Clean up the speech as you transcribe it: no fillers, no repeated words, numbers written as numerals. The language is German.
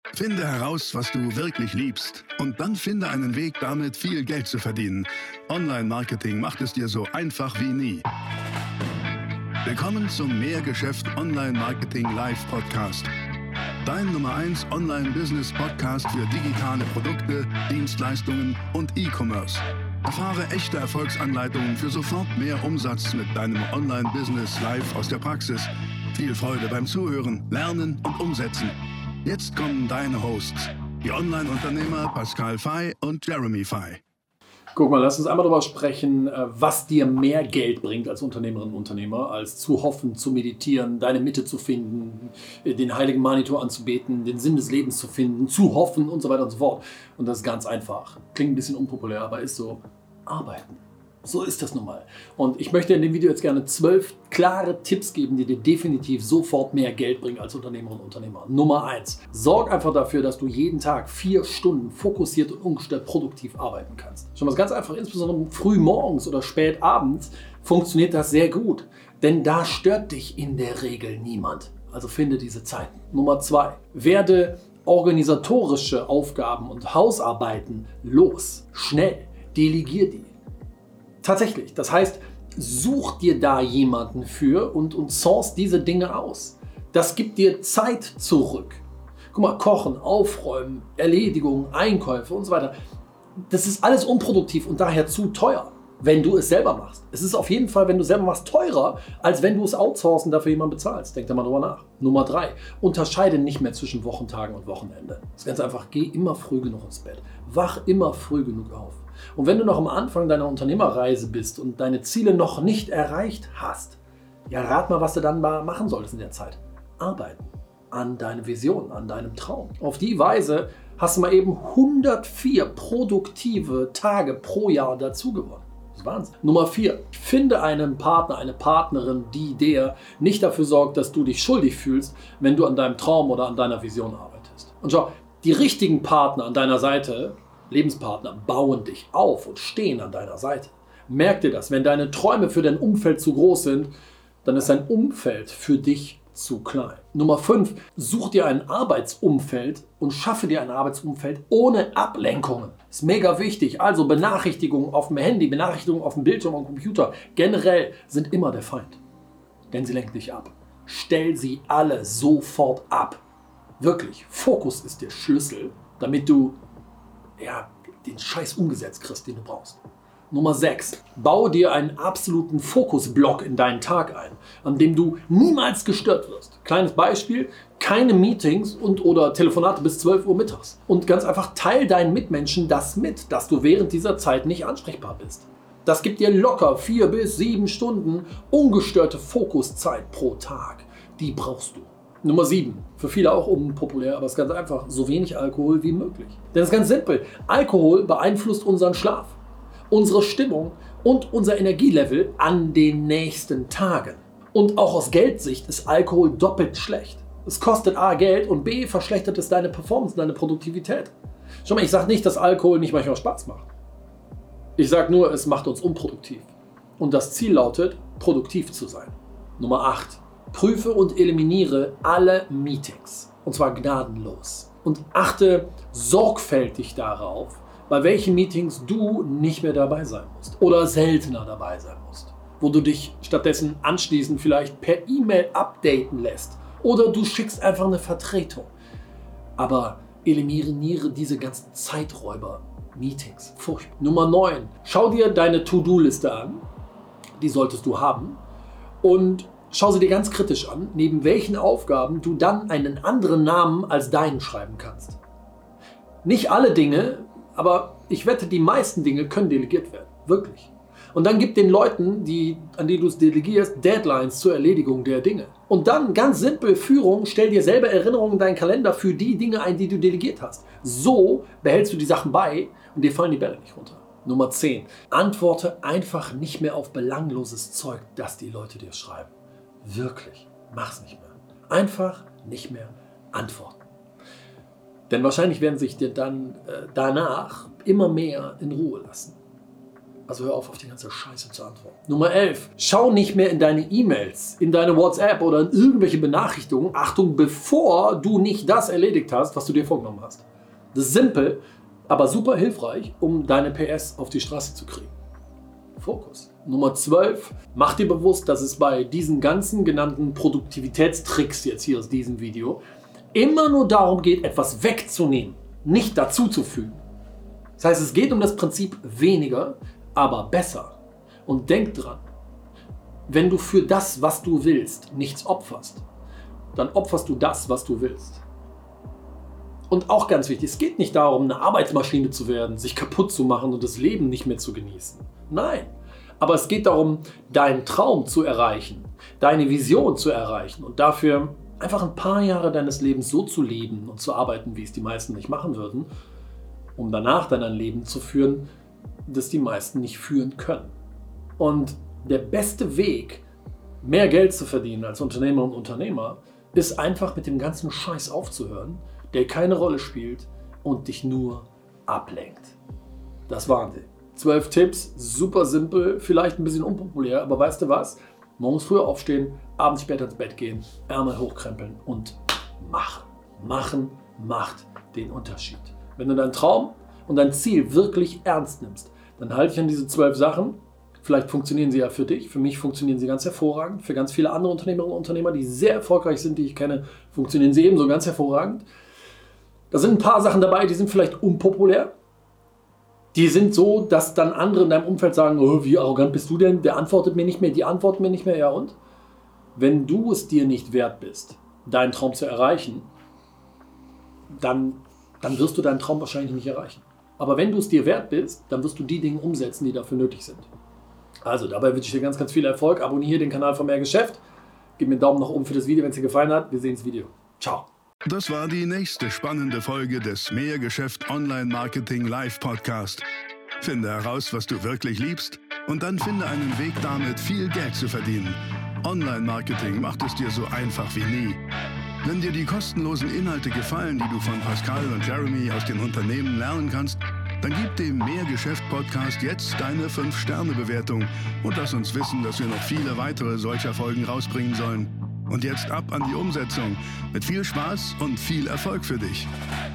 Finde heraus, was du wirklich liebst und dann finde einen Weg, damit viel Geld zu verdienen. Online-Marketing macht es dir so einfach wie nie. Willkommen zum Mehrgeschäft Online-Marketing Live-Podcast. Dein Nummer 1 Online-Business-Podcast für digitale Produkte, Dienstleistungen und E-Commerce. Erfahre echte Erfolgsanleitungen für sofort mehr Umsatz mit deinem Online-Business live aus der Praxis. Viel Freude beim Zuhören, Lernen und Umsetzen. Jetzt kommen deine Hosts, die Online-Unternehmer Pascal Fay und Jeremy Fay. Guck mal, lass uns einmal darüber sprechen, was dir mehr Geld bringt als Unternehmerin und Unternehmer, als zu hoffen, zu meditieren, deine Mitte zu finden, den heiligen Manitou anzubeten, den Sinn des Lebens zu finden, zu hoffen und so weiter und so fort. Und das ist ganz einfach. Klingt ein bisschen unpopulär, aber ist so. Arbeiten. So ist das nun mal. Und ich möchte in dem Video jetzt gerne 12 klare Tipps geben, die dir definitiv sofort mehr Geld bringen als Unternehmerin und Unternehmer. Nummer 1. Sorg einfach dafür, dass du jeden Tag 4 Stunden fokussiert und ungestört produktiv arbeiten kannst. Schon mal ganz einfach, insbesondere früh morgens oder spät abends, funktioniert das sehr gut. Denn da stört dich in der Regel niemand. Also finde diese Zeiten. Nummer 2. Werde organisatorische Aufgaben und Hausarbeiten los. Schnell. Delegier die. Tatsächlich. Das heißt, such dir da jemanden für und source diese Dinge aus. Das gibt dir Zeit zurück. Guck mal, Kochen, Aufräumen, Erledigungen, Einkäufe und so weiter. Das ist alles unproduktiv und daher zu teuer, wenn du es selber machst. Es ist auf jeden Fall, wenn du selber machst, teurer, als wenn du es outsourcen dafür jemanden bezahlst. Denk da mal drüber nach. Nummer 3. Unterscheide nicht mehr zwischen Wochentagen und Wochenende. Das ist ganz einfach. Geh immer früh genug ins Bett. Wach immer früh genug auf. Und wenn du noch am Anfang deiner Unternehmerreise bist und deine Ziele noch nicht erreicht hast, ja, rat mal, was du dann mal machen solltest in der Zeit. Arbeiten an deiner Vision, an deinem Traum. Auf die Weise hast du mal eben 104 produktive Tage pro Jahr dazu gewonnen. Das ist Wahnsinn. Nummer 4. Finde einen Partner, eine Partnerin, die dir nicht dafür sorgt, dass du dich schuldig fühlst, wenn du an deinem Traum oder an deiner Vision arbeitest. Und schau, die richtigen Partner an deiner Seite, Lebenspartner, bauen dich auf und stehen an deiner Seite. Merk dir das, wenn deine Träume für dein Umfeld zu groß sind, dann ist dein Umfeld für dich zu klein. Nummer 5, such dir ein Arbeitsumfeld und schaffe dir ein Arbeitsumfeld ohne Ablenkungen. Ist mega wichtig. Also Benachrichtigungen auf dem Handy, Benachrichtigungen auf dem Bildschirm und Computer generell sind immer der Feind. Denn sie lenken dich ab. Stell sie alle sofort ab. Wirklich, Fokus ist der Schlüssel, damit du den Scheiß umgesetzt kriegst, den du brauchst. Nummer 6. Baue dir einen absoluten Fokusblock in deinen Tag ein, an dem du niemals gestört wirst. Kleines Beispiel, keine Meetings und oder Telefonate bis 12 Uhr mittags. Und ganz einfach teil deinen Mitmenschen das mit, dass du während dieser Zeit nicht ansprechbar bist. Das gibt dir locker 4 bis 7 Stunden ungestörte Fokuszeit pro Tag. Die brauchst du. Nummer 7. Für viele auch unpopulär, aber es ist ganz einfach. So wenig Alkohol wie möglich. Denn es ist ganz simpel. Alkohol beeinflusst unseren Schlaf, unsere Stimmung und unser Energielevel an den nächsten Tagen. Und auch aus Geldsicht ist Alkohol doppelt schlecht. Es kostet A Geld und B verschlechtert es deine Performance, deine Produktivität. Schau mal, ich sage nicht, dass Alkohol nicht manchmal Spaß macht. Ich sage nur, es macht uns unproduktiv. Und das Ziel lautet, produktiv zu sein. Nummer 8. Prüfe und eliminiere alle Meetings. Und zwar gnadenlos. Und achte sorgfältig darauf, bei welchen Meetings du nicht mehr dabei sein musst. Oder seltener dabei sein musst. Wo du dich stattdessen anschließend vielleicht per E-Mail updaten lässt. Oder du schickst einfach eine Vertretung. Aber eliminiere diese ganzen Zeiträuber-Meetings. Furchtbar. Nummer 9. Schau dir deine To-Do-Liste an. Die solltest du haben. Und schau sie dir ganz kritisch an, neben welchen Aufgaben du dann einen anderen Namen als deinen schreiben kannst. Nicht alle Dinge, aber ich wette, die meisten Dinge können delegiert werden. Wirklich. Und dann gib den Leuten, an die du es delegierst, Deadlines zur Erledigung der Dinge. Und dann, ganz simpel, Führung, stell dir selber Erinnerungen in deinen Kalender für die Dinge ein, die du delegiert hast. So behältst du die Sachen bei und dir fallen die Bälle nicht runter. Nummer 10. Antworte einfach nicht mehr auf belangloses Zeug, das die Leute dir schreiben. Wirklich, mach's nicht mehr. Einfach nicht mehr antworten. Denn wahrscheinlich werden sich dir dann danach immer mehr in Ruhe lassen. Also hör auf die ganze Scheiße zu antworten. Nummer 11. Schau nicht mehr in deine E-Mails, in deine WhatsApp oder in irgendwelche Benachrichtigungen. Achtung, bevor du nicht das erledigt hast, was du dir vorgenommen hast. Das ist simpel, aber super hilfreich, um deine PS auf die Straße zu kriegen. Fokus. Nummer 12. Mach dir bewusst, dass es bei diesen ganzen genannten Produktivitätstricks jetzt hier aus diesem Video immer nur darum geht, etwas wegzunehmen, nicht dazuzufügen. Das heißt, es geht um das Prinzip weniger, aber besser. Und denk dran, wenn du für das, was du willst, nichts opferst, dann opferst du das, was du willst. Und auch ganz wichtig, es geht nicht darum, eine Arbeitsmaschine zu werden, sich kaputt zu machen und das Leben nicht mehr zu genießen. Nein, aber es geht darum, deinen Traum zu erreichen, deine Vision zu erreichen und dafür einfach ein paar Jahre deines Lebens so zu leben und zu arbeiten, wie es die meisten nicht machen würden, um danach dann ein Leben zu führen, das die meisten nicht führen können. Und der beste Weg, mehr Geld zu verdienen als Unternehmer und Unternehmer, ist einfach mit dem ganzen Scheiß aufzuhören, der keine Rolle spielt und dich nur ablenkt. Das waren sie. 12 Tipps, super simpel, vielleicht ein bisschen unpopulär, aber weißt du was? Morgens früher aufstehen, abends später ins Bett gehen, Ärmel hochkrempeln und machen. Machen macht den Unterschied. Wenn du deinen Traum und dein Ziel wirklich ernst nimmst, dann halte ich an diese 12 Sachen. Vielleicht funktionieren sie ja für dich. Für mich funktionieren sie ganz hervorragend. Für ganz viele andere Unternehmerinnen und Unternehmer, die sehr erfolgreich sind, die ich kenne, funktionieren sie ebenso ganz hervorragend. Da sind ein paar Sachen dabei, die sind vielleicht unpopulär. Die sind so, dass dann andere in deinem Umfeld sagen, oh, wie arrogant bist du denn? Der antwortet mir nicht mehr, die antworten mir nicht mehr. Ja und? Wenn du es dir nicht wert bist, deinen Traum zu erreichen, dann wirst du deinen Traum wahrscheinlich nicht erreichen. Aber wenn du es dir wert bist, dann wirst du die Dinge umsetzen, die dafür nötig sind. Also dabei wünsche ich dir ganz, ganz viel Erfolg. Abonniere den Kanal von Mehr Geschäft. Gib mir einen Daumen nach oben für das Video, wenn es dir gefallen hat. Wir sehen das Video. Ciao. Das war die nächste spannende Folge des Mehrgeschäft Online Marketing Live Podcast. Finde heraus, was du wirklich liebst und dann finde einen Weg damit, viel Geld zu verdienen. Online Marketing macht es dir so einfach wie nie. Wenn dir die kostenlosen Inhalte gefallen, die du von Pascal und Jeremy aus den Unternehmen lernen kannst, dann gib dem Mehrgeschäft-Podcast jetzt deine 5-Sterne-Bewertung und lass uns wissen, dass wir noch viele weitere solcher Folgen rausbringen sollen. Und jetzt ab an die Umsetzung. Mit viel Spaß und viel Erfolg für dich.